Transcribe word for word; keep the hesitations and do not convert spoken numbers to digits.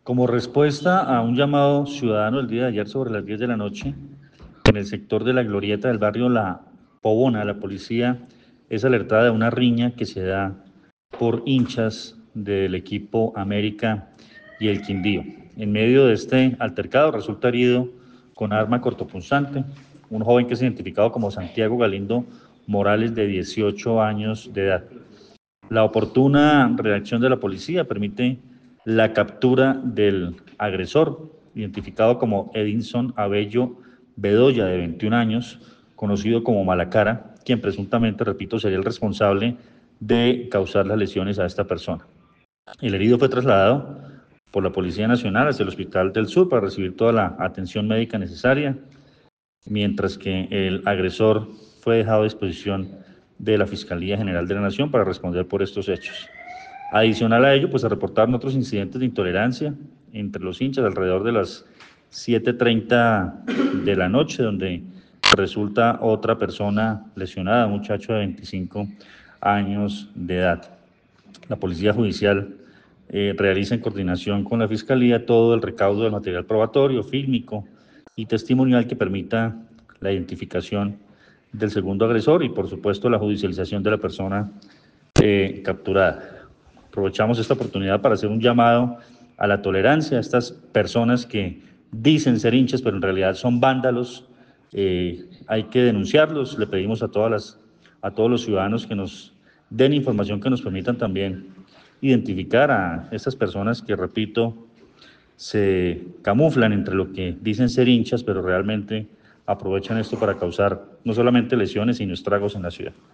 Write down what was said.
Como respuesta a un llamado ciudadano el día de ayer sobre las diez de la noche, en el sector de la Glorieta del barrio La Pobona, la policía es alertada de una riña que se da por hinchas del equipo América y el Quindío. En medio de este altercado resulta herido con arma cortopunzante un joven que es identificado como Santiago Galindo Morales, de dieciocho años de edad. La oportuna reacción de la policía permite la captura del agresor, identificado como Edinson Abello Bedoya, de veintiún años, conocido como Malacara, quien presuntamente, repito, sería el responsable de causar las lesiones a esta persona. El herido fue trasladado por la Policía Nacional hacia el Hospital del Sur para recibir toda la atención médica necesaria, mientras que el agresor fue dejado a disposición de la Fiscalía General de la Nación para responder por estos hechos. Adicional a ello, pues se reportaron otros incidentes de intolerancia entre los hinchas alrededor de las siete treinta de la noche, donde resulta otra persona lesionada, un muchacho de veinticinco años de edad. La Policía Judicial eh, realiza en coordinación con la Fiscalía todo el recaudo del material probatorio, fílmico y testimonial que permita la identificación del segundo agresor y, por supuesto, la judicialización de la persona eh, capturada. Aprovechamos esta oportunidad para hacer un llamado a la tolerancia a estas personas que dicen ser hinchas, pero en realidad son vándalos. Eh, hay que denunciarlos. Le pedimos a, todas las, a todos los ciudadanos que nos den información que nos permitan también identificar a estas personas que, repito, se camuflan entre lo que dicen ser hinchas, pero realmente aprovechan esto para causar no solamente lesiones, sino estragos en la ciudad.